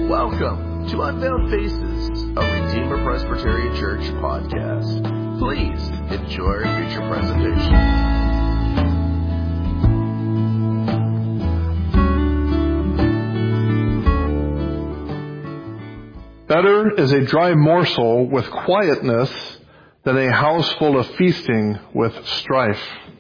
Welcome to Unveiled Faces, a Redeemer Presbyterian Church podcast. Please enjoy our feature presentation. Better is a dry morsel with quietness than a house full of feasting with strife.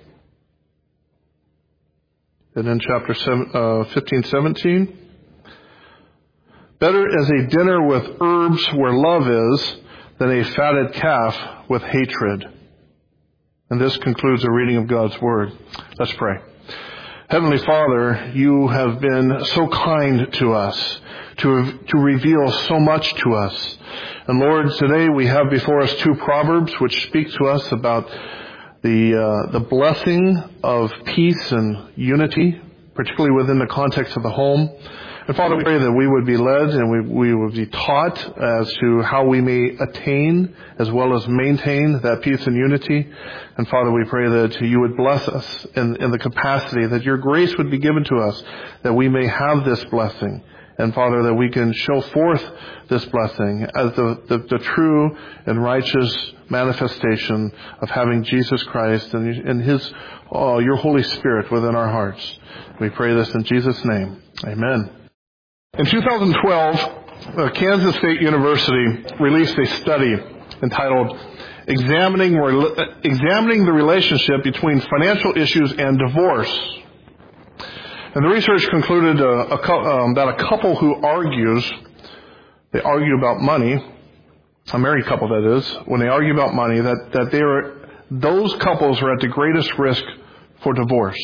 And in chapter 15:17, better is a dinner with herbs where love is than a fatted calf with hatred. And this concludes the reading of God's Word. Let's pray. Heavenly Father, you have been so kind to us, to reveal so much to us. And Lord, today we have before us two proverbs which speak to us about the blessing of peace and unity, particularly within the context of the home. And Father, we pray that we would be led and we would be taught as to how we may attain as well as maintain that peace and unity. And Father, we pray that you would bless us in the capacity, that your grace would be given to us, that we may have this blessing. And Father, that we can show forth this blessing as the true and righteous manifestation of having Jesus Christ and your Holy Spirit within our hearts. We pray this in Jesus' name. Amen. In 2012, Kansas State University released a study entitled Examining the Relationship Between Financial Issues and Divorce. And the research concluded that a couple who they argue about money, a married couple that is, when they argue about money, that those couples are at the greatest risk for divorce.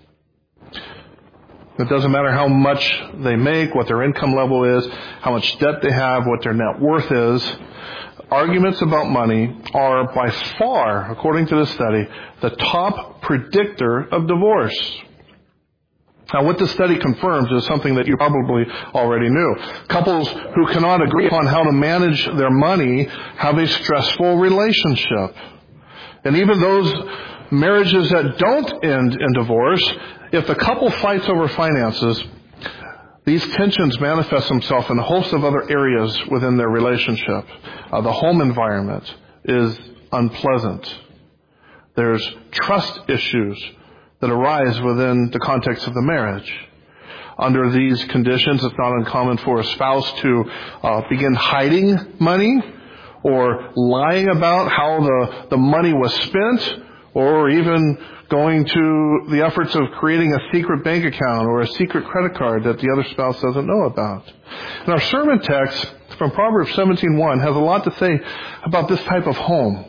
It doesn't matter how much they make, what their income level is, how much debt they have, what their net worth is. Arguments about money are by far, according to this study, the top predictor of divorce. Now, what this study confirms is something that you probably already knew. Couples who cannot agree upon how to manage their money have a stressful relationship. And even those marriages that don't end in divorce, if the couple fights over finances, these tensions manifest themselves in a host of other areas within their relationship. The home environment is unpleasant. There's trust issues that arise within the context of the marriage. Under these conditions, it's not uncommon for a spouse to begin hiding money or lying about how the money was spent, or even going to the efforts of creating a secret bank account or a secret credit card that the other spouse doesn't know about. And our sermon text from Proverbs 17:1 has a lot to say about this type of home.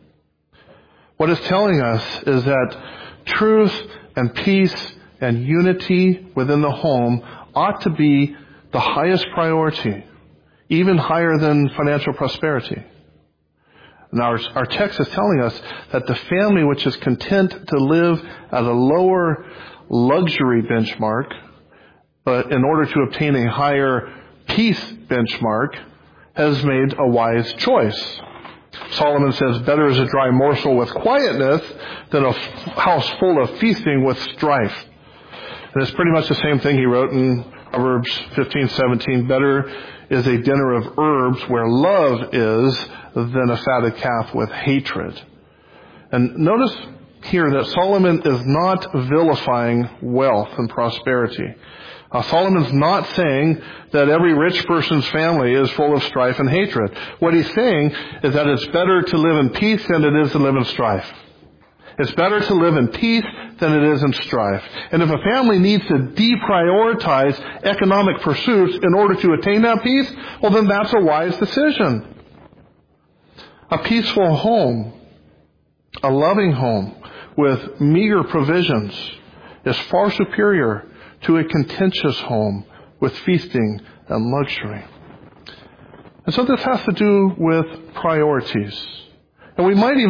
What it's telling us is that truth and peace and unity within the home ought to be the highest priority, even higher than financial prosperity. Now, our text is telling us that the family which is content to live at a lower luxury benchmark, but in order to obtain a higher peace benchmark, has made a wise choice. Solomon says, better is a dry morsel with quietness than a house full of feasting with strife. And it's pretty much the same thing he wrote in Proverbs 15:17. Better is a dinner of herbs where love is than a fatted calf with hatred. And notice here that Solomon is not vilifying wealth and prosperity. Solomon's not saying that every rich person's family is full of strife and hatred. What he's saying is that it's better to live in peace than it is to live in strife. It's better to live in peace than it is in strife. And if a family needs to deprioritize economic pursuits in order to attain that peace, well, then that's a wise decision. A peaceful home, a loving home with meager provisions is far superior to a contentious home with feasting and luxury. And so this has to do with priorities. And we might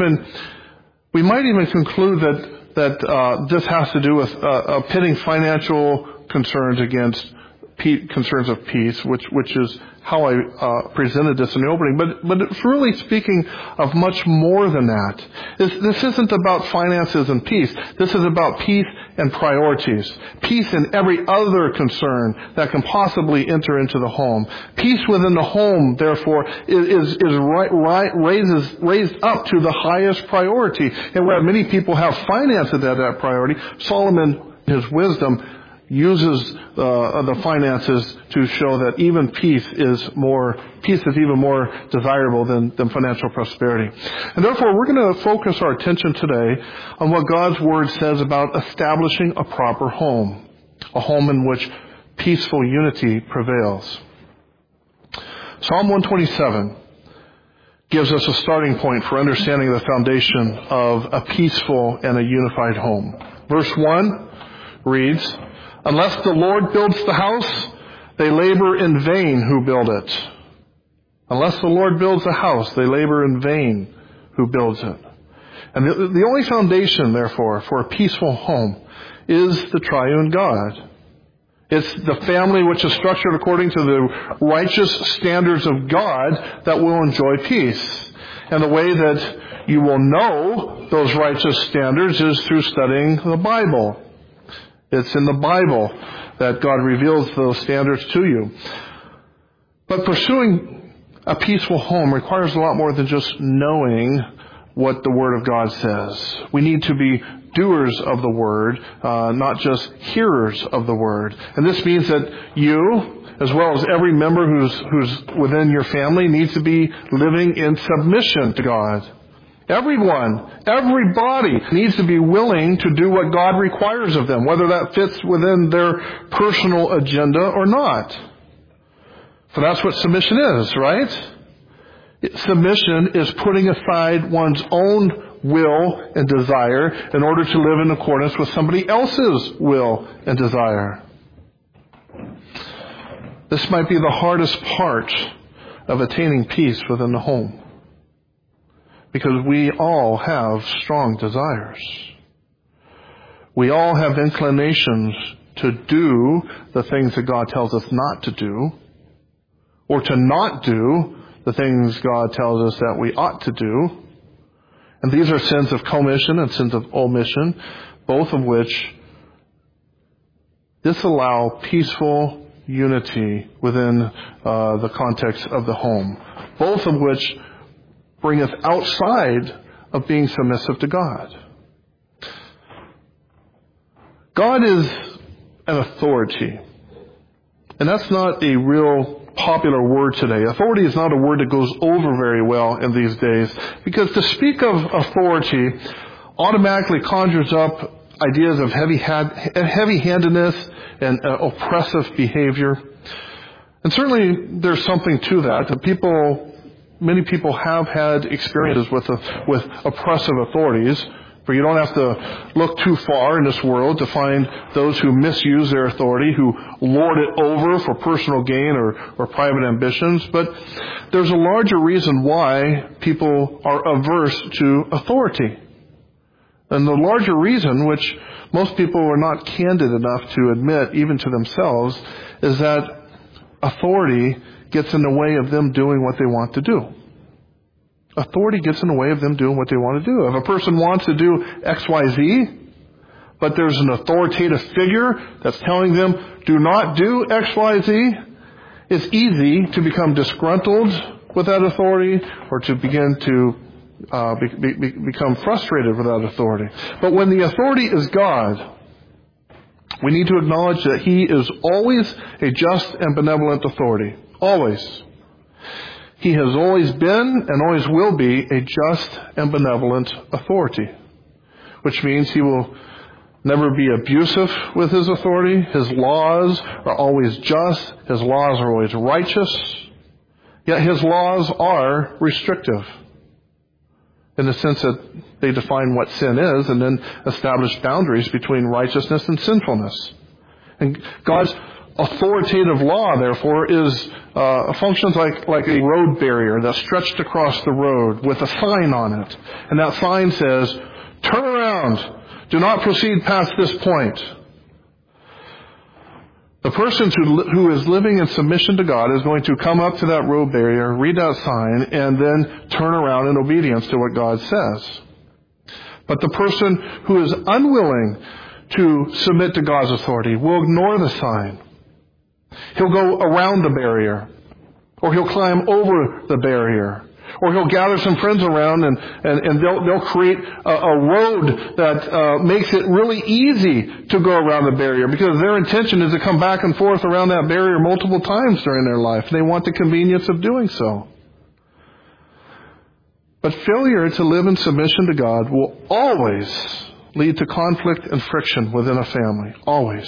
even conclude that this has to do with pitting financial concerns against concerns of peace, which is how I presented this in the opening, but it's really speaking of much more than that. This isn't about finances and peace. This is about peace and priorities. Peace in every other concern that can possibly enter into the home. Peace within the home, therefore, is raised up to the highest priority. And where many people have finances at that priority, Solomon, his wisdom, uses the finances to show that even peace is even more desirable than financial prosperity. And therefore, we're going to focus our attention today on what God's Word says about establishing a proper home, a home in which peaceful unity prevails. Psalm 127 gives us a starting point for understanding the foundation of a peaceful and a unified home. Verse 1 reads, "Unless the Lord builds the house, they labor in vain who build it." Unless the Lord builds the house, they labor in vain who builds it. And the only foundation, therefore, for a peaceful home is the triune God. It's the family which is structured according to the righteous standards of God that will enjoy peace. And the way that you will know those righteous standards is through studying the Bible. It's in the Bible that God reveals those standards to you. But pursuing a peaceful home requires a lot more than just knowing what the Word of God says. We need to be doers of the Word, not just hearers of the Word. And this means that you, as well as every member who's within your family, needs to be living in submission to God. Everybody needs to be willing to do what God requires of them, whether that fits within their personal agenda or not. For that's what submission is, right? Submission is putting aside one's own will and desire in order to live in accordance with somebody else's will and desire. This might be the hardest part of attaining peace within the home, because we all have strong desires. We all have inclinations to do the things that God tells us not to do, or to not do the things God tells us that we ought to do. And these are sins of commission and sins of omission, both of which disallow peaceful unity within the context of the home, both of which bring us outside of being submissive to God. God is an authority. And that's not a real popular word today. Authority is not a word that goes over very well in these days, because to speak of authority automatically conjures up ideas of heavy-handedness and oppressive behavior. And certainly there's something to that. Many people have had experiences with oppressive authorities, for you don't have to look too far in this world to find those who misuse their authority, who lord it over for personal gain or private ambitions. But there's a larger reason why people are averse to authority. And the larger reason, which most people are not candid enough to admit, even to themselves, is that authority gets in the way of them doing what they want to do. Authority gets in the way of them doing what they want to do. If a person wants to do X, Y, Z, but there's an authoritative figure that's telling them, do not do X, Y, Z, it's easy to become disgruntled with that authority, or to begin to become frustrated with that authority. But when the authority is God, we need to acknowledge that He is always a just and benevolent authority. Always. He has always been and always will be a just and benevolent authority, which means He will never be abusive with His authority. His laws are always just. His laws are always righteous. Yet His laws are restrictive, in the sense that they define what sin is and then establish boundaries between righteousness and sinfulness. And God's authoritative law, therefore, functions like a road barrier that's stretched across the road with a sign on it. And that sign says, turn around, do not proceed past this point. The person who is living in submission to God is going to come up to that road barrier, read that sign, and then turn around in obedience to what God says. But the person who is unwilling to submit to God's authority will ignore the sign. He'll go around the barrier, or he'll climb over the barrier, or he'll gather some friends around and they'll create a road that makes it really easy to go around the barrier, because their intention is to come back and forth around that barrier multiple times during their life. They want the convenience of doing so. But failure to live in submission to God will always lead to conflict and friction within a family. Always.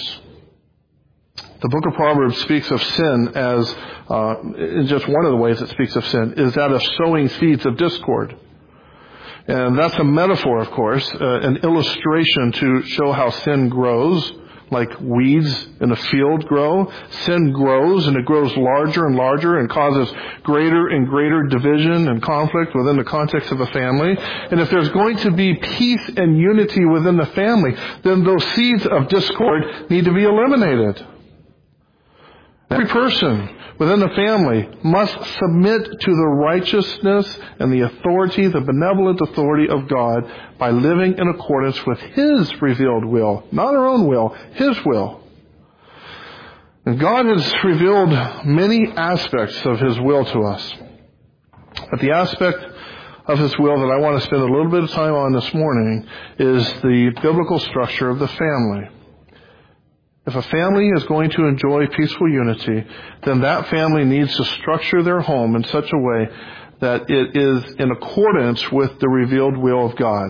The book of Proverbs speaks of sin as, in just one of the ways it speaks of sin, is that of sowing seeds of discord. And that's a metaphor, of course, an illustration to show how sin grows, like weeds in a field grow. Sin grows, and it grows larger and larger and causes greater and greater division and conflict within the context of a family. And if there's going to be peace and unity within the family, then those seeds of discord need to be eliminated. Every person within the family must submit to the righteousness and the authority, the benevolent authority of God, by living in accordance with His revealed will. Not our own will, His will. And God has revealed many aspects of His will to us. But the aspect of His will that I want to spend a little bit of time on this morning is the biblical structure of the family. If a family is going to enjoy peaceful unity, then that family needs to structure their home in such a way that it is in accordance with the revealed will of God.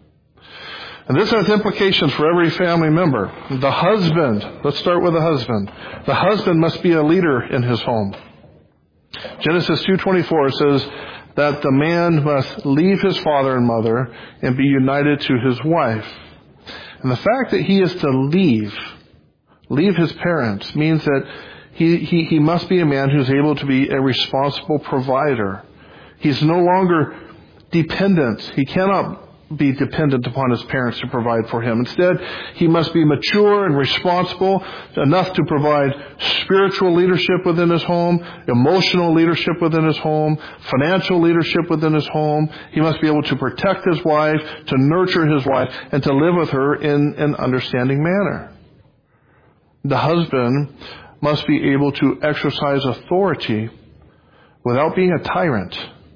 And this has implications for every family member. The husband, let's start with the husband. The husband must be a leader in his home. Genesis 2:24 says that the man must leave his father and mother and be united to his wife. And the fact that he is to leave his parents means that he must be a man who's able to be a responsible provider. He's no longer dependent. He cannot be dependent upon his parents to provide for him. Instead, he must be mature and responsible enough to provide spiritual leadership within his home, emotional leadership within his home, financial leadership within his home. He must be able to protect his wife, to nurture his wife, and to live with her in an understanding manner. The husband must be able to exercise authority without being a tyrant,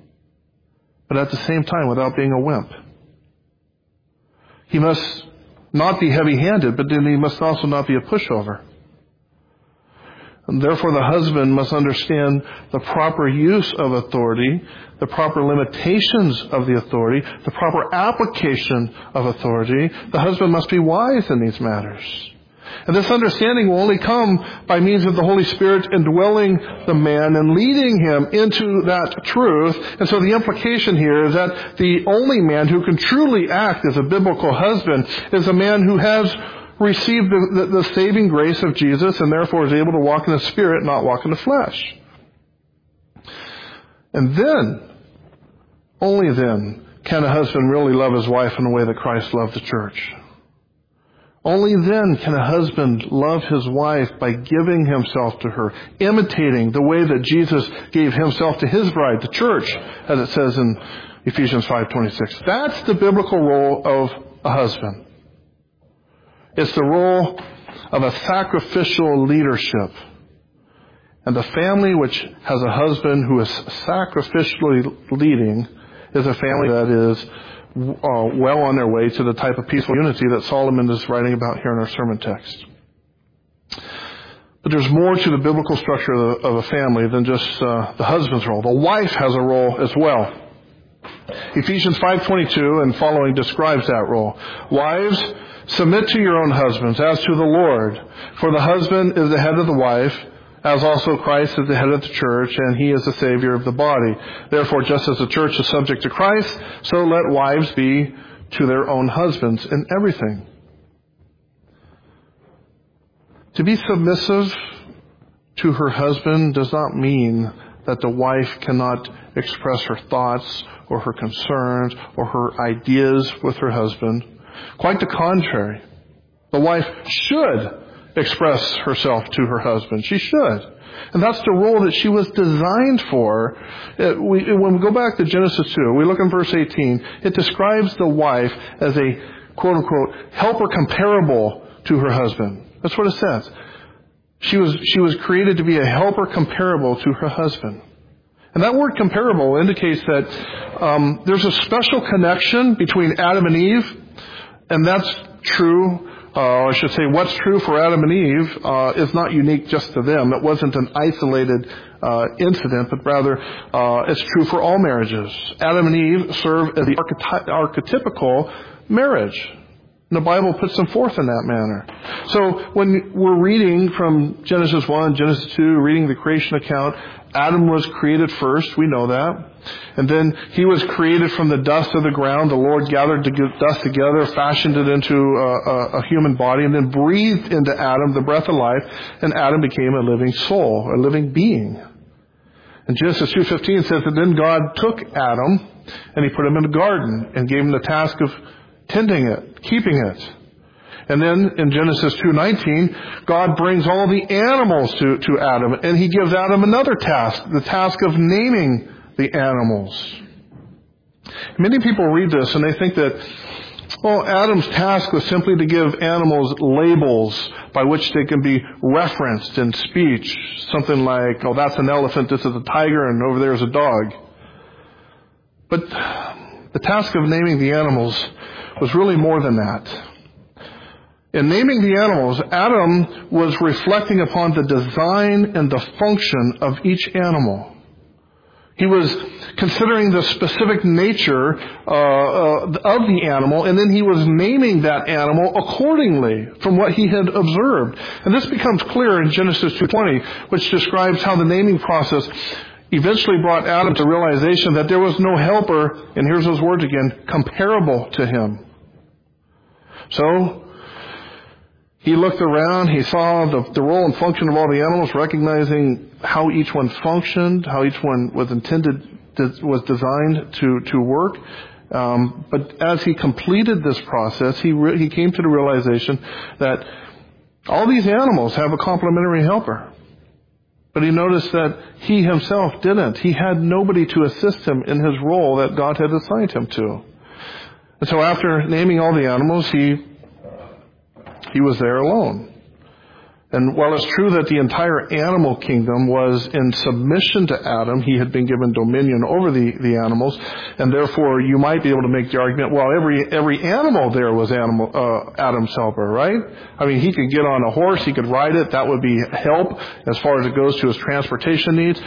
but at the same time without being a wimp. He must not be heavy-handed, but then he must also not be a pushover. And therefore, the husband must understand the proper use of authority, the proper limitations of the authority, the proper application of authority. The husband must be wise in these matters. And this understanding will only come by means of the Holy Spirit indwelling the man and leading him into that truth. And so the implication here is that the only man who can truly act as a biblical husband is a man who has received the saving grace of Jesus and therefore is able to walk in the Spirit, not walk in the flesh. And then, only then, can a husband really love his wife in the way that Christ loved the church. Only then can a husband love his wife by giving himself to her, imitating the way that Jesus gave himself to his bride, the church, as it says in Ephesians 5:26. That's the biblical role of a husband. It's the role of a sacrificial leadership. And the family which has a husband who is sacrificially leading is a family that is well on their way to the type of peaceful unity that Solomon is writing about here in our sermon text. But there's more to the biblical structure of a family than just the husband's role. The wife has a role as well. Ephesians 5:22 and following describes that role. Wives, submit to your own husbands as to the Lord, for the husband is the head of the wife, as also Christ is the head of the church, and he is the Savior of the body. Therefore, just as the church is subject to Christ, so let wives be to their own husbands in everything. To be submissive to her husband does not mean that the wife cannot express her thoughts or her concerns or her ideas with her husband. Quite the contrary. The wife should express herself to her husband. She should. And that's the role that she was designed for. When we go back to Genesis 2, we look in verse 18, it describes the wife as a quote-unquote helper comparable to her husband. That's what it says. She was created to be a helper comparable to her husband. And that word comparable indicates that there's a special connection between Adam and Eve, and that's true. I should say what's true for Adam and Eve is not unique just to them. It wasn't an isolated incident, but rather it's true for all marriages. Adam and Eve serve as the archetypical marriage. And the Bible puts them forth in that manner. So when we're reading from Genesis 1, Genesis 2, reading the creation account, Adam was created first. We know that. And then he was created from the dust of the ground. The Lord gathered the dust together, fashioned it into a human body, and then breathed into Adam the breath of life, and Adam became a living soul, a living being. And Genesis 2:15 says that then God took Adam and he put him in a garden and gave him the task of tending it, keeping it. And then in Genesis 2:19, God brings all the animals to Adam, and he gives Adam another task, the task of naming the animals. Many people read this and they think that, Adam's task was simply to give animals labels by which they can be referenced in speech. Something like, that's an elephant, this is a tiger, and over there is a dog. But the task of naming the animals was really more than that. In naming the animals, Adam was reflecting upon the design and the function of each animal. He was considering the specific nature of the animal, and then he was naming that animal accordingly from what he had observed. And this becomes clear in Genesis 2:20, which describes how the naming process eventually brought Adam to realization that there was no helper, and here's those words again, comparable to him. So he looked around, he saw the role and function of all the animals, recognizing how each one functioned, how each one was designed to work. But as he completed this process, he came to the realization that all these animals have a complementary helper. But he noticed that he himself didn't. He had nobody to assist him in his role that God had assigned him to. And so after naming all the animals, he was there alone. And while it's true that the entire animal kingdom was in submission to Adam, he had been given dominion over the animals, and therefore you might be able to make the argument, every animal there was Adam's helper, right? I mean, he could get on a horse, he could ride it, that would be help as far as it goes to his transportation needs.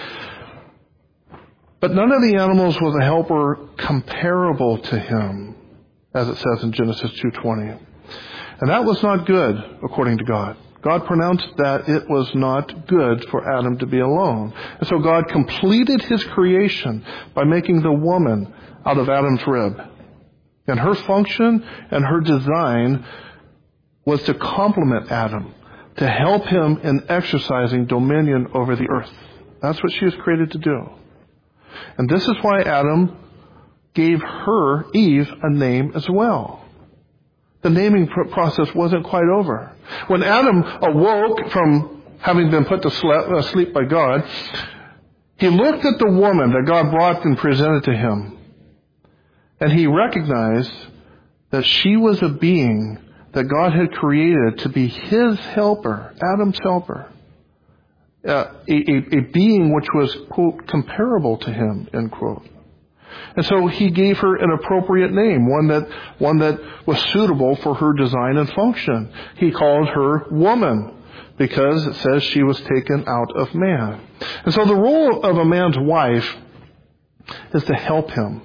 But none of the animals was a helper comparable to him, as it says in Genesis 2:20. And that was not good, according to God. God pronounced that it was not good for Adam to be alone. And so God completed his creation by making the woman out of Adam's rib. And her function and her design was to complement Adam, to help him in exercising dominion over the earth. That's what she was created to do. And this is why Adam gave her, Eve, a name as well. The naming process wasn't quite over. When Adam awoke from having been put to sleep by God, he looked at the woman that God brought and presented to him, and he recognized that she was a being that God had created to be his helper, Adam's helper, a being which was, quote, comparable to him, end quote. And so he gave her an appropriate name, one that was suitable for her design and function. He called her woman because it says she was taken out of man. And so the role of a man's wife is to help him.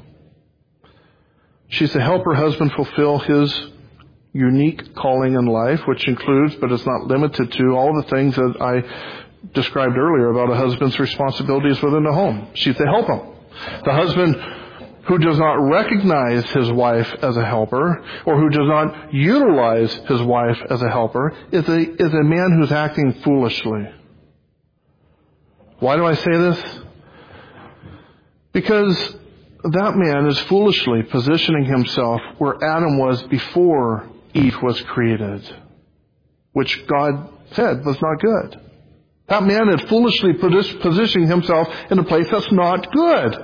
She's to help her husband fulfill his unique calling in life, which includes, but is not limited to, all the things that I described earlier about a husband's responsibilities within the home. She's to help him. The husband who does not recognize his wife as a helper, or who does not utilize his wife as a helper, is a man who's acting foolishly. Why do I say this? Because that man is foolishly positioning himself where Adam was before Eve was created, which God said was not good. That man had foolishly positioned himself in a place that's not good.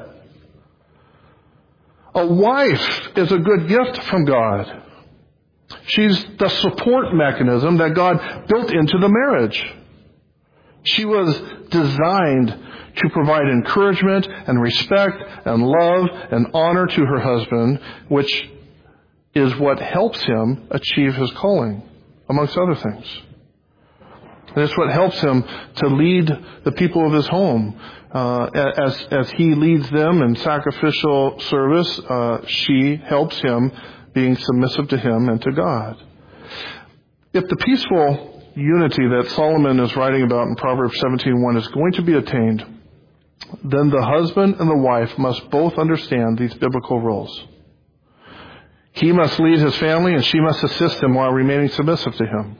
A wife is a good gift from God. She's the support mechanism that God built into the marriage. She was designed to provide encouragement and respect and love and honor to her husband, which is what helps him achieve his calling, amongst other things. And it's what helps him to lead the people of his home. As he leads them in sacrificial service, she helps him being submissive to him and to God. If the peaceful unity that Solomon is writing about in Proverbs 17:1 is going to be attained, then the husband and the wife must both understand these biblical roles. He must lead his family and she must assist him while remaining submissive to him.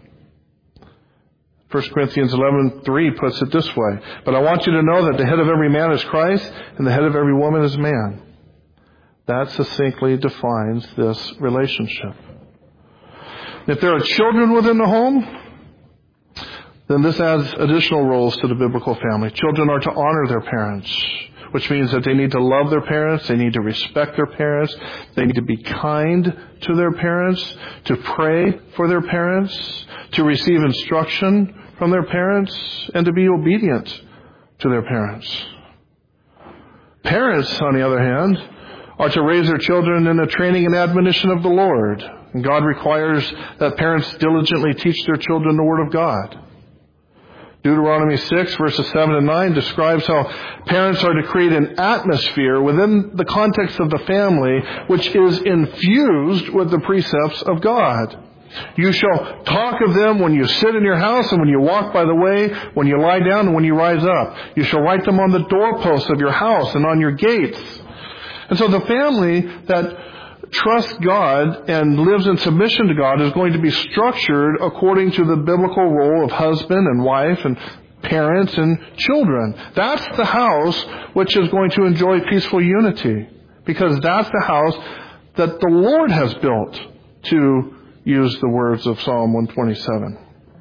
1 Corinthians 11:3 puts it this way, "But I want you to know that the head of every man is Christ, and the head of every woman is man." That succinctly defines this relationship. If there are children within the home, then this adds additional roles to the biblical family. Children are to honor their parents, which means that they need to love their parents, they need to respect their parents, they need to be kind to their parents, to pray for their parents, to receive instruction from their parents, and to be obedient to their parents. Parents, on the other hand, are to raise their children in the training and admonition of the Lord. And God requires that parents diligently teach their children the Word of God. Deuteronomy 6, verses 7 and 9 describes how parents are to create an atmosphere within the context of the family which is infused with the precepts of God. You shall talk of them when you sit in your house and when you walk by the way, when you lie down and when you rise up. You shall write them on the doorposts of your house and on your gates. And so the family that trusts God and lives in submission to God is going to be structured according to the biblical role of husband and wife and parents and children. That's the house which is going to enjoy peaceful unity, because that's the house that the Lord has built, to use the words of Psalm 127.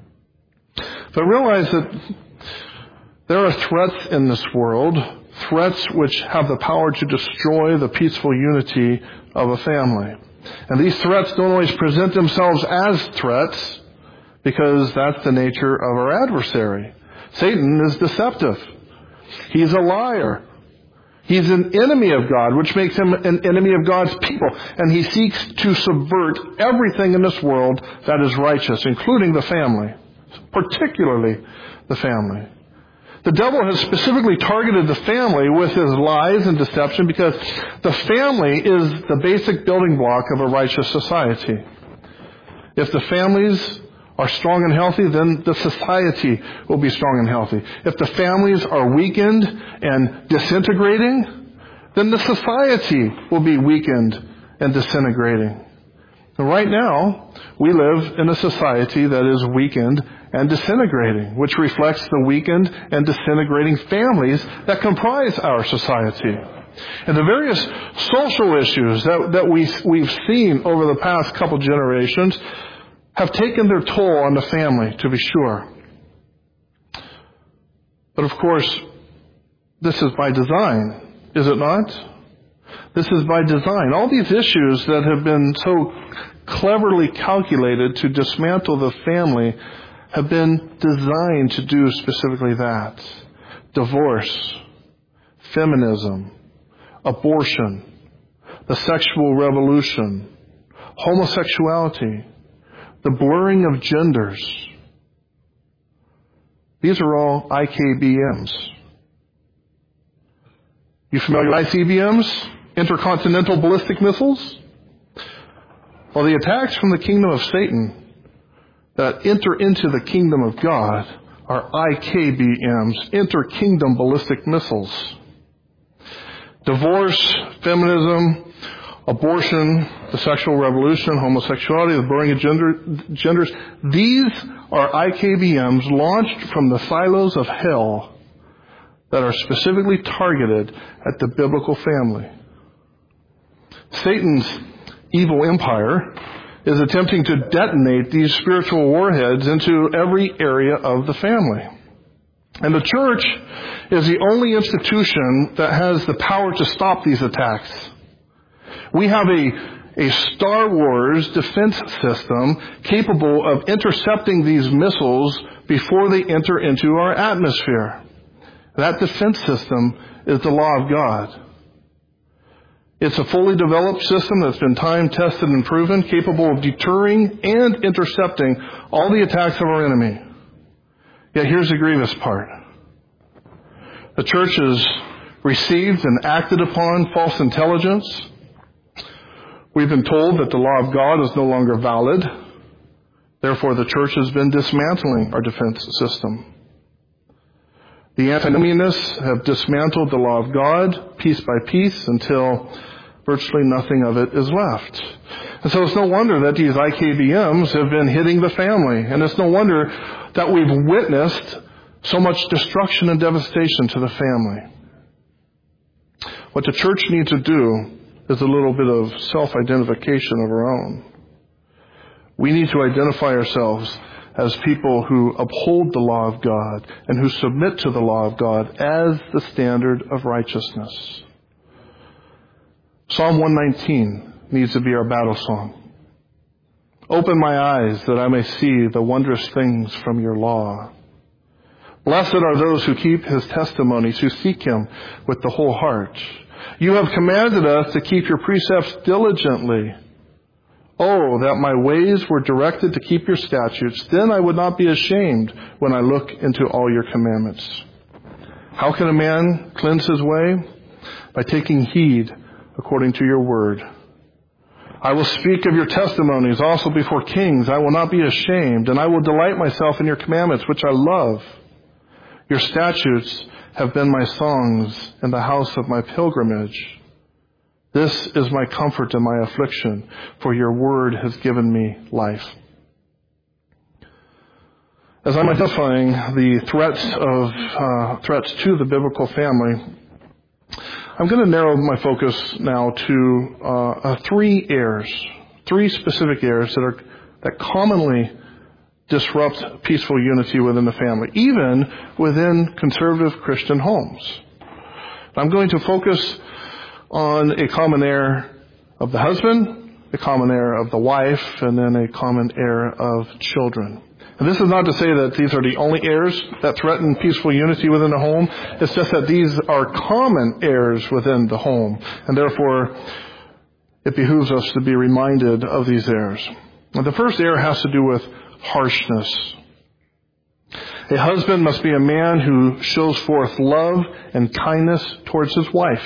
But realize that there are threats in this world, threats which have the power to destroy the peaceful unity of a family. And these threats don't always present themselves as threats, because that's the nature of our adversary. Satan is deceptive. He's a liar. He's an enemy of God, which makes him an enemy of God's people. And he seeks to subvert everything in this world that is righteous, including the family, particularly the family. The devil has specifically targeted the family with his lies and deception, because the family is the basic building block of a righteous society. If the families are strong and healthy, then the society will be strong and healthy. If the families are weakened and disintegrating, then the society will be weakened and disintegrating. And right now, we live in a society that is weakened and disintegrating, which reflects the weakened and disintegrating families that comprise our society. And the various social issues that we've seen over the past couple generations have taken their toll on the family, to be sure. But of course, this is by design, is it not? This is by design. All these issues that have been so cleverly calculated to dismantle the family have been designed to do specifically that. Divorce, feminism, abortion, the sexual revolution, homosexuality, the blurring of genders. These are all ICBMs. You familiar with ICBMs? Intercontinental ballistic missiles? Well, the attacks from the kingdom of Satan that enter into the kingdom of God are IKBMs, inter-kingdom ballistic missiles. Divorce, feminism, abortion, the sexual revolution, homosexuality, the blurring of genders, these are IKBMs launched from the silos of hell that are specifically targeted at the biblical family. Satan's evil empire is attempting to detonate these spiritual warheads into every area of the family. And the church is the only institution that has the power to stop these attacks. We have a Star Wars defense system capable of intercepting these missiles before they enter into our atmosphere. That defense system is the law of God. It's a fully developed system that's been time-tested and proven, capable of deterring and intercepting all the attacks of our enemy. Yet here's the grievous part. The church has received and acted upon false intelligence. We've been told that the law of God is no longer valid. Therefore, the church has been dismantling our defense system. The antinomianists have dismantled the law of God piece by piece until virtually nothing of it is left. And so it's no wonder that these IKBMs have been hitting the family. And it's no wonder that we've witnessed so much destruction and devastation to the family. What the church needs to do is a little bit of self-identification of our own. We need to identify ourselves as people who uphold the law of God and who submit to the law of God as the standard of righteousness. Psalm 119 needs to be our battle song. Open my eyes that I may see the wondrous things from your law. Blessed are those who keep his testimonies, who seek him with the whole heart. You have commanded us to keep your precepts diligently. Oh, that my ways were directed to keep your statutes. Then I would not be ashamed when I look into all your commandments. How can a man cleanse his way? By taking heed according to your word. I will speak of your testimonies also before kings. I will not be ashamed, and I will delight myself in your commandments, which I love. Your statutes have been my songs in the house of my pilgrimage. This is my comfort in my affliction, for your word has given me life. As I'm identifying the threats to the biblical family, I'm going to narrow my focus now to three specific errors that commonly disrupt peaceful unity within the family, even within conservative Christian homes. I'm going to focus on a common error of the husband, a common error of the wife, and then a common error of children. And this is not to say that these are the only errors that threaten peaceful unity within the home. It's just that these are common errors within the home. And therefore, it behooves us to be reminded of these errors. And the first error has to do with harshness. A husband must be a man who shows forth love and kindness towards his wife.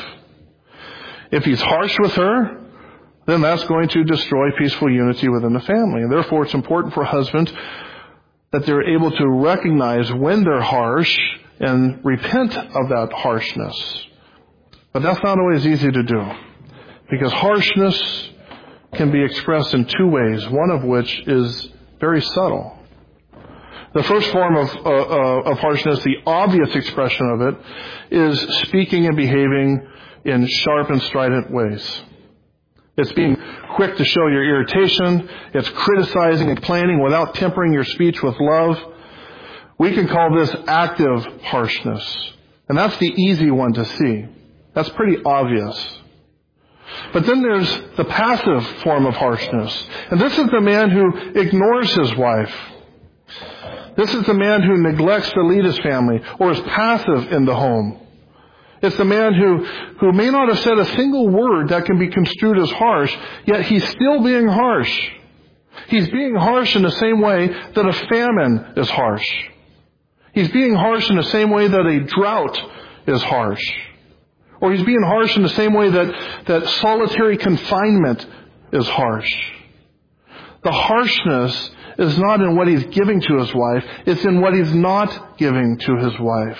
If he's harsh with her, then that's going to destroy peaceful unity within the family. And therefore, it's important for husbands that they're able to recognize when they're harsh and repent of that harshness. But that's not always easy to do, because harshness can be expressed in two ways, one of which is very subtle. The first form of harshness, the obvious expression of it, is speaking and behaving in sharp and strident ways. It's being quick to show your irritation. It's criticizing and complaining without tempering your speech with love. We can call this active harshness. And that's the easy one to see. That's pretty obvious. But then there's the passive form of harshness. And this is the man who ignores his wife. This is the man who neglects to lead his family or is passive in the home. It's the man who may not have said a single word that can be construed as harsh, yet he's still being harsh. He's being harsh in the same way that a famine is harsh. He's being harsh in the same way that a drought is harsh. Or he's being harsh in the same way that solitary confinement is harsh. The harshness is not in what he's giving to his wife, it's in what he's not giving to his wife.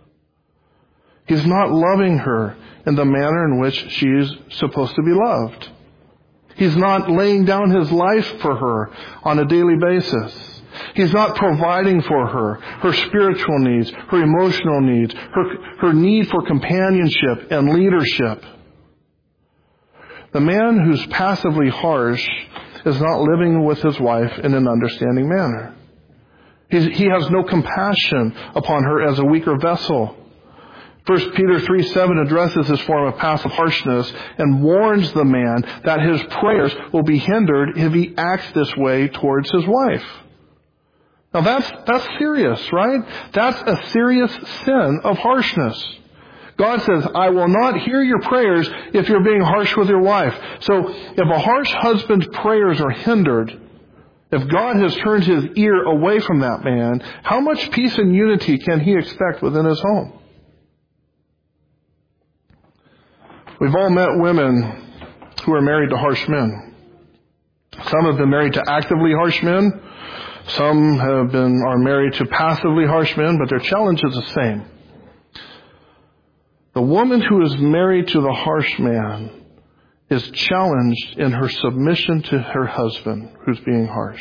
He's not loving her in the manner in which she is supposed to be loved. He's not laying down his life for her on a daily basis. He's not providing for her spiritual needs, her emotional needs, her need for companionship and leadership. The man who's passively harsh is not living with his wife in an understanding manner. He has no compassion upon her as a weaker vessel. 1 Peter 3:7 addresses this form of passive harshness and warns the man that his prayers will be hindered if he acts this way towards his wife. Now that's serious, right? That's a serious sin of harshness. God says, I will not hear your prayers if you're being harsh with your wife. So if a harsh husband's prayers are hindered, if God has turned his ear away from that man, how much peace and unity can he expect within his home? We've all met women who are married to harsh men. Some have been married to actively harsh men. Some are married to passively harsh men, but their challenge is the same. The woman who is married to the harsh man is challenged in her submission to her husband who's being harsh.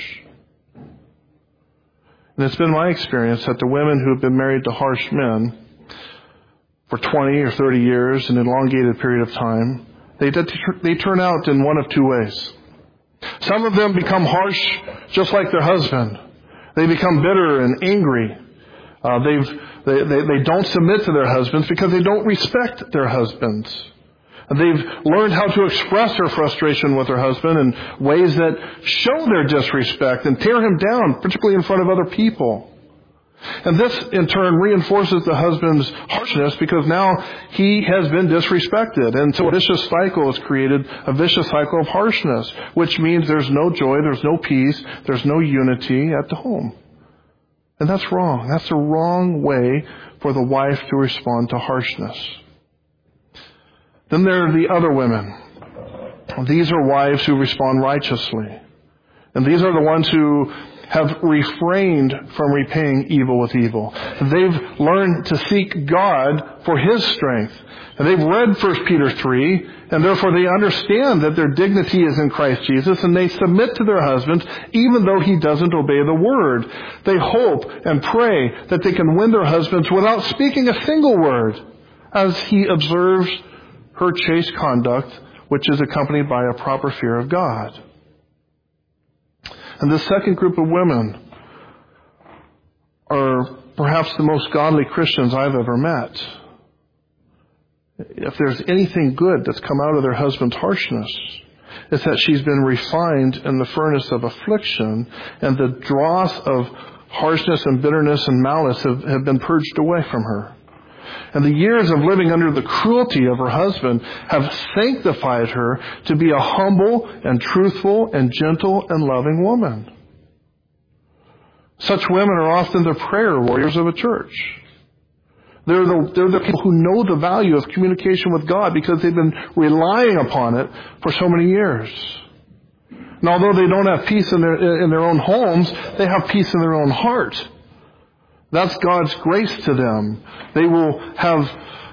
And it's been my experience that the women who have been married to harsh men for 20 or 30 years, an elongated period of time, they turn out in one of two ways. Some of them become harsh just like their husband. They become bitter and angry. They don't submit to their husbands because they don't respect their husbands. They've learned how to express their frustration with their husband in ways that show their disrespect and tear him down, particularly in front of other people. And this, in turn, reinforces the husband's harshness because now he has been disrespected. And so a vicious cycle is created, a vicious cycle of harshness, which means there's no joy, there's no peace, there's no unity at the home. And that's wrong. That's the wrong way for the wife to respond to harshness. Then there are the other women. These are wives who respond righteously. And these are the ones who have refrained from repaying evil with evil. They've learned to seek God for His strength. And they've read 1 Peter 3, and therefore they understand that their dignity is in Christ Jesus, and they submit to their husbands even though he doesn't obey the word. They hope and pray that they can win their husbands without speaking a single word, as he observes her chaste conduct, which is accompanied by a proper fear of God. And the second group of women are perhaps the most godly Christians I've ever met. If there's anything good that's come out of their husband's harshness, it's that she's been refined in the furnace of affliction, and the dross of harshness and bitterness and malice have been purged away from her. And the years of living under the cruelty of her husband have sanctified her to be a humble and truthful and gentle and loving woman. Such women are often the prayer warriors of a church. They're the people who know the value of communication with God because they've been relying upon it for so many years. And although they don't have peace in their own homes, they have peace in their own heart. That's God's grace to them. They will have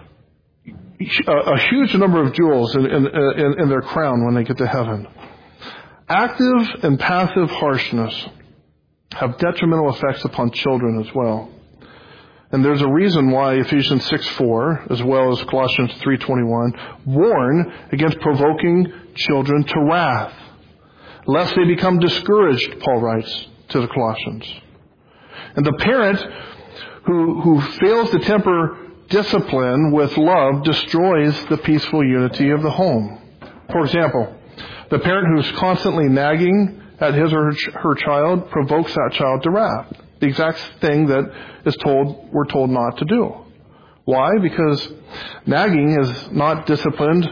a huge number of jewels in their crown when they get to heaven. Active and passive harshness have detrimental effects upon children as well. And there's a reason why Ephesians 6:4, as well as Colossians 3:21, warn against provoking children to wrath, lest they become discouraged, Paul writes to the Colossians. And the parent who fails to temper discipline with love destroys the peaceful unity of the home. For example, the parent who's constantly nagging at his or her child provokes that child to wrath. The exact thing that we're told not to do. Why? Because nagging is not discipline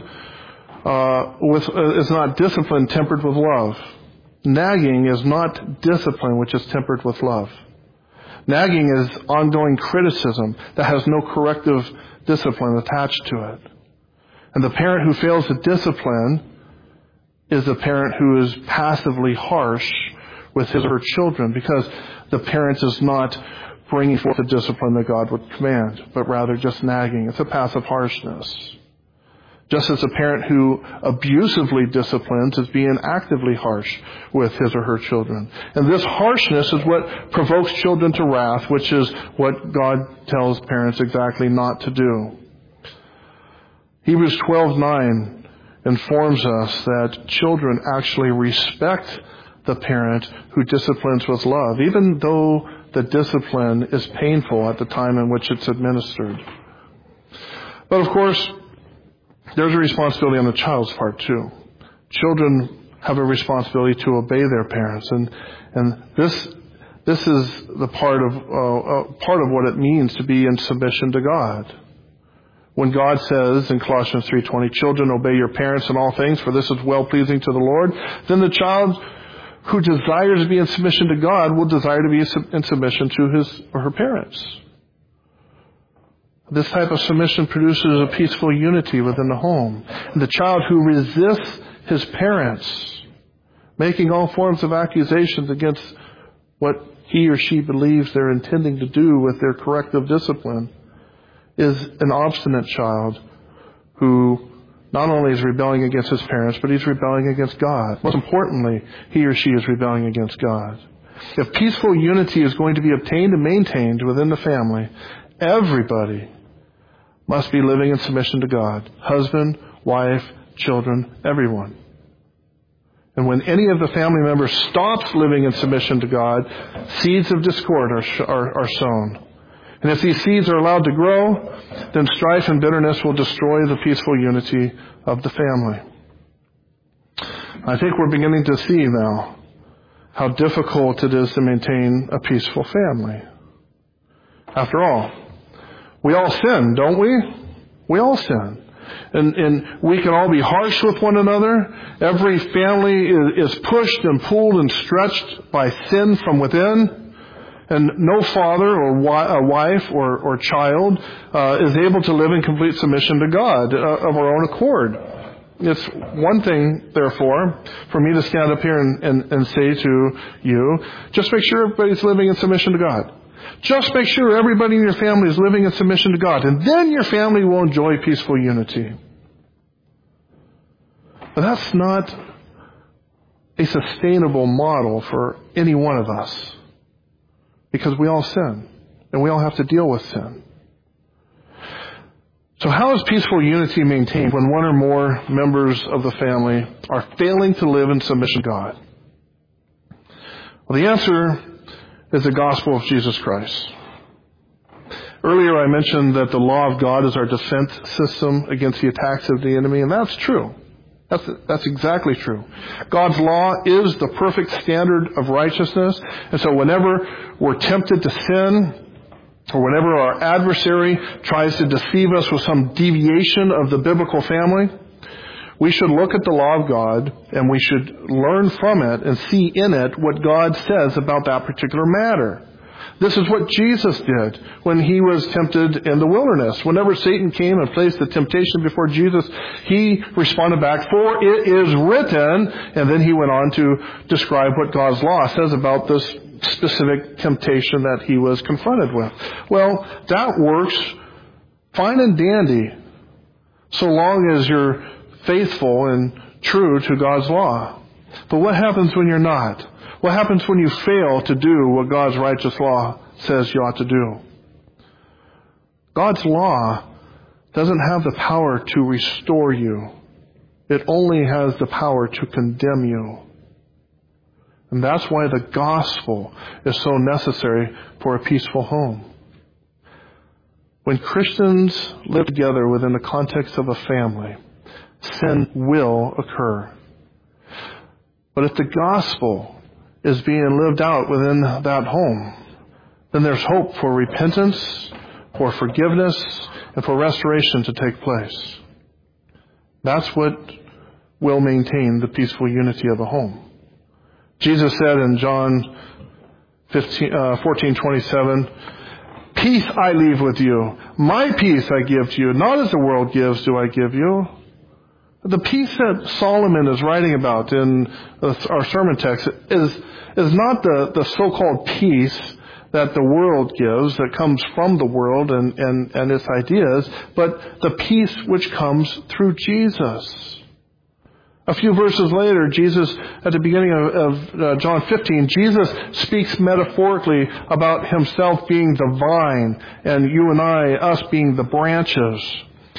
tempered with love. Nagging is not discipline which is tempered with love. Nagging is ongoing criticism that has no corrective discipline attached to it. And the parent who fails to discipline is the parent who is passively harsh with his or her children, because the parent is not bringing forth the discipline that God would command, but rather just nagging. It's a passive harshness. Just as a parent who abusively disciplines is being actively harsh with his or her children. And this harshness is what provokes children to wrath, which is what God tells parents exactly not to do. Hebrews 12:9 informs us that children actually respect the parent who disciplines with love, even though the discipline is painful at the time in which it's administered. But of course, there's a responsibility on the child's part too. Children have a responsibility to obey their parents, and this is the part of what it means to be in submission to God. When God says in Colossians 3:20, "Children, obey your parents in all things, for this is well-pleasing to the Lord," then the child who desires to be in submission to God will desire to be in submission to his or her parents. This type of submission produces a peaceful unity within the home. And the child who resists his parents, making all forms of accusations against what he or she believes they're intending to do with their corrective discipline, is an obstinate child who not only is rebelling against his parents, but he's rebelling against God. Most importantly, he or she is rebelling against God. If peaceful unity is going to be obtained and maintained within the family, everybody must be living in submission to God. Husband, wife, children, everyone. And when any of the family members stops living in submission to God, seeds of discord are sown. And if these seeds are allowed to grow, then strife and bitterness will destroy the peaceful unity of the family. I think we're beginning to see now how difficult it is to maintain a peaceful family. After all, we all sin, don't we? We all sin. And we can all be harsh with one another. Every family is pushed and pulled and stretched by sin from within. And no father or a wife or child is able to live in complete submission to God of our own accord. It's one thing, therefore, for me to stand up here and say to you, just make sure everybody's living in submission to God. Just make sure everybody in your family is living in submission to God. And then your family will enjoy peaceful unity. But that's not a sustainable model for any one of us. Because we all sin. And we all have to deal with sin. So how is peaceful unity maintained when one or more members of the family are failing to live in submission to God? Well, the answer is the gospel of Jesus Christ. Earlier I mentioned that the law of God is our defense system against the attacks of the enemy, and that's true. That's exactly true. God's law is the perfect standard of righteousness, and so whenever we're tempted to sin, or whenever our adversary tries to deceive us with some deviation of the biblical family, we should look at the law of God and we should learn from it and see in it what God says about that particular matter. This is what Jesus did when he was tempted in the wilderness. Whenever Satan came and placed the temptation before Jesus, he responded back, "For it is written," and then he went on to describe what God's law says about this specific temptation that he was confronted with. Well, that works fine and dandy so long as you're faithful and true to God's law. But what happens when you're not? What happens when you fail to do what God's righteous law says you ought to do? God's law doesn't have the power to restore you. It only has the power to condemn you. And that's why the gospel is so necessary for a peaceful home. When Christians live together within the context of a family, sin will occur. But if the gospel is being lived out within that home, then there's hope for repentance, for forgiveness, and for restoration to take place. That's what will maintain the peaceful unity of a home. Jesus said in John 14:27, "Peace I leave with you. My peace I give to you. Not as the world gives do I give you." The peace that Solomon is writing about in our sermon text is not the so-called peace that the world gives, that comes from the world and its ideas, but the peace which comes through Jesus. A few verses later, Jesus, at the beginning of John 15, Jesus speaks metaphorically about himself being the vine and you and I, us being the branches.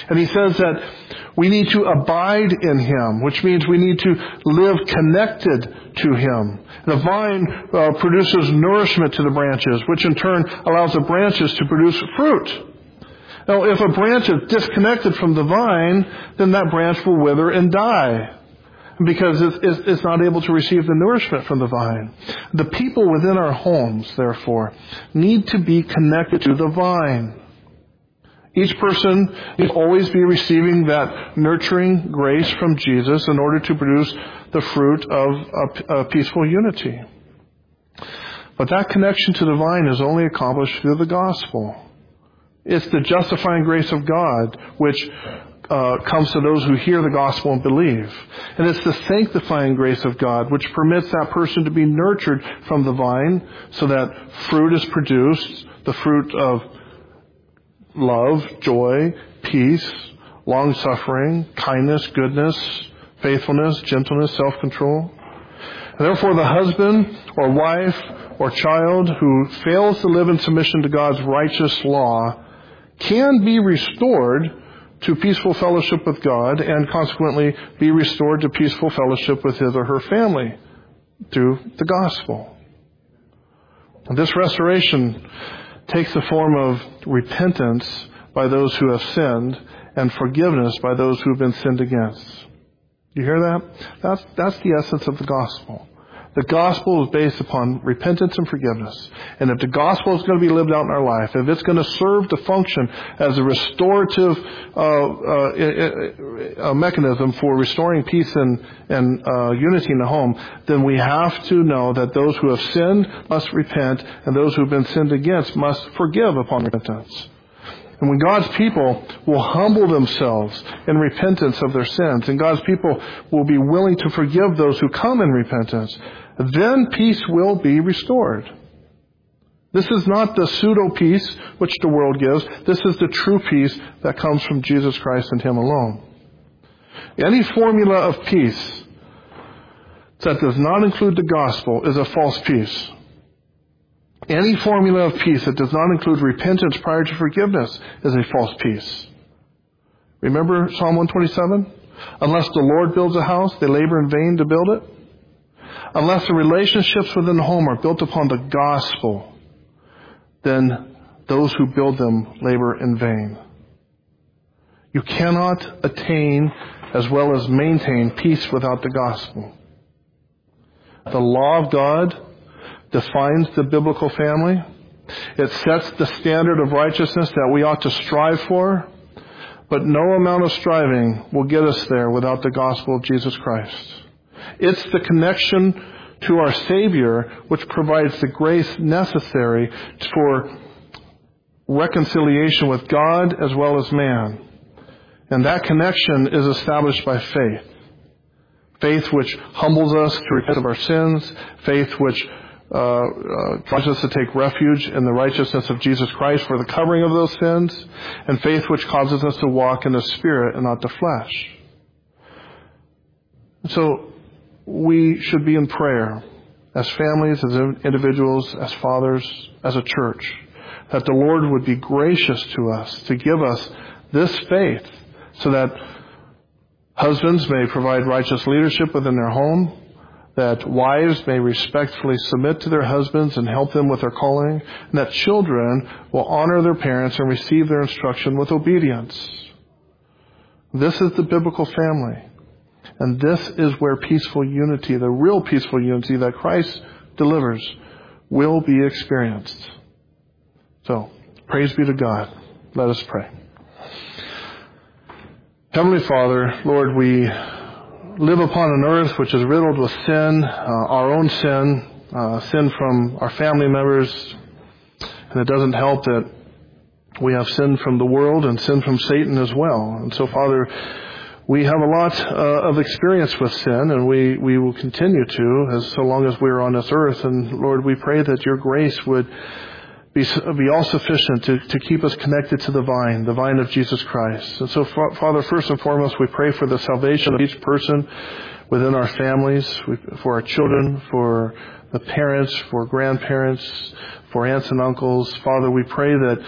And he says that we need to abide in him, which means we need to live connected to him. The vine produces nourishment to the branches, which in turn allows the branches to produce fruit. Now, if a branch is disconnected from the vine, then that branch will wither and die because it's not able to receive the nourishment from the vine. The people within our homes, therefore, need to be connected to the vine. Each person needs to always be receiving that nurturing grace from Jesus in order to produce the fruit of a peaceful unity. But that connection to the vine is only accomplished through the gospel. It's the justifying grace of God which comes to those who hear the gospel and believe. And it's the sanctifying grace of God which permits that person to be nurtured from the vine so that fruit is produced, the fruit of love, joy, peace, long-suffering, kindness, goodness, faithfulness, gentleness, self-control. And therefore, the husband or wife or child who fails to live in submission to God's righteous law can be restored to peaceful fellowship with God and consequently be restored to peaceful fellowship with his or her family through the gospel. And this restoration takes the form of repentance by those who have sinned and forgiveness by those who have been sinned against. You hear that? That's the essence of the gospel. The gospel is based upon repentance and forgiveness. And if the gospel is going to be lived out in our life, if it's going to serve to function as a restorative mechanism for restoring peace and unity in the home, then we have to know that those who have sinned must repent, and those who have been sinned against must forgive upon repentance. And when God's people will humble themselves in repentance of their sins, and God's people will be willing to forgive those who come in repentance, then peace will be restored. This is not the pseudo-peace which the world gives. This is the true peace that comes from Jesus Christ and him alone. Any formula of peace that does not include the gospel is a false peace. Any formula of peace that does not include repentance prior to forgiveness is a false peace. Remember Psalm 127? Unless the Lord builds a house, they labor in vain to build it. Unless the relationships within the home are built upon the gospel, then those who build them labor in vain. You cannot attain as well as maintain peace without the gospel. The law of God defines the biblical family. It sets the standard of righteousness that we ought to strive for, but no amount of striving will get us there without the gospel of Jesus Christ. It's the connection to our Savior which provides the grace necessary for reconciliation with God as well as man. And that connection is established by faith. Faith which humbles us to repent of our sins. Faith which causes us to take refuge in the righteousness of Jesus Christ for the covering of those sins. And faith which causes us to walk in the Spirit and not the flesh. So we should be in prayer as families, as individuals, as fathers, as a church, that the Lord would be gracious to us to give us this faith so that husbands may provide righteous leadership within their home, that wives may respectfully submit to their husbands and help them with their calling, and that children will honor their parents and receive their instruction with obedience. This is the biblical family. And this is where peaceful unity, the real peaceful unity that Christ delivers, will be experienced. So, praise be to God. Let us pray. Heavenly Father, Lord, we live upon an earth which is riddled with sin, our own sin, sin from our family members. And it doesn't help that we have sin from the world and sin from Satan as well. And so, Father, we have a lot of experience with sin, and we will continue to as so long as we are on this earth. And Lord, we pray that your grace would be all sufficient to keep us connected to the vine of Jesus Christ. And so, Father, first and foremost, we pray for the salvation of each person within our families, for our children, for the parents, for grandparents, for aunts and uncles. Father, we pray that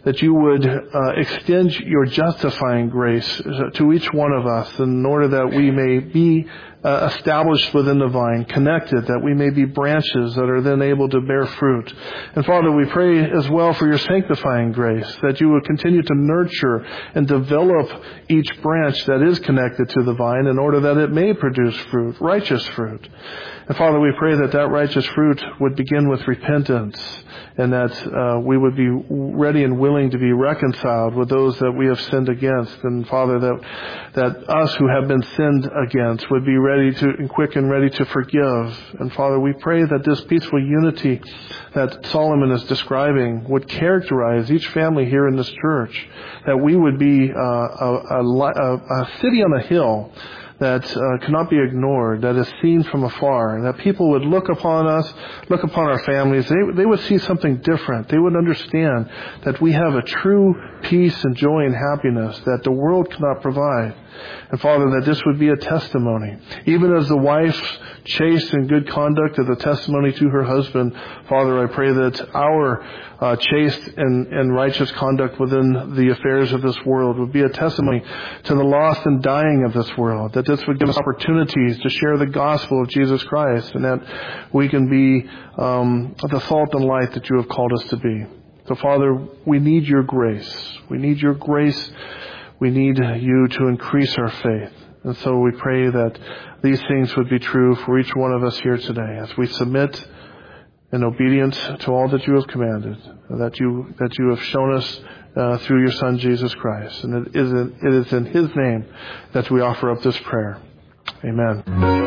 that you would extend your justifying grace to each one of us in order that we may be established within the vine, connected, that we may be branches that are then able to bear fruit. And Father, we pray as well for your sanctifying grace, that you would continue to nurture and develop each branch that is connected to the vine in order that it may produce fruit, righteous fruit. And Father, we pray that that righteous fruit would begin with repentance, and that we would be ready and willing to be reconciled with those that we have sinned against. And Father, that us who have been sinned against would be ready to, and quick and ready to forgive. And Father, we pray that this peaceful unity that Solomon is describing would characterize each family here in this church, that we would be a city on a hill that cannot be ignored, that is seen from afar, and that people would look upon us, look upon our families. They would see something different. They would understand that we have a true peace and joy and happiness that the world cannot provide. And Father, that this would be a testimony. Even as the wife chaste and good conduct is a testimony to her husband, Father, I pray that our chaste and righteous conduct within the affairs of this world would be a testimony to the lost and dying of this world, that this would give us opportunities to share the gospel of Jesus Christ, and that we can be the salt and light that you have called us to be. So Father, we need your grace. We need your grace. We need you to increase our faith. And so we pray that these things would be true for each one of us here today as we submit in obedience to all that you have commanded, that you have shown us through your Son, Jesus Christ. And it is in his name that we offer up this prayer. Amen.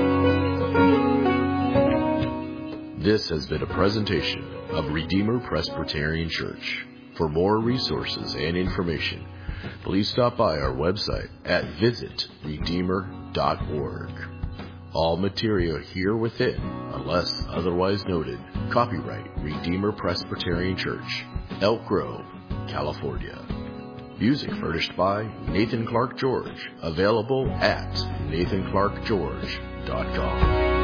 This has been a presentation of Redeemer Presbyterian Church. For more resources and information, please stop by our website at visitredeemer.org. All material here within, unless otherwise noted, copyright Redeemer Presbyterian Church, Elk Grove, California. Music furnished by Nathan Clark George, available at nathanclarkgeorge.com.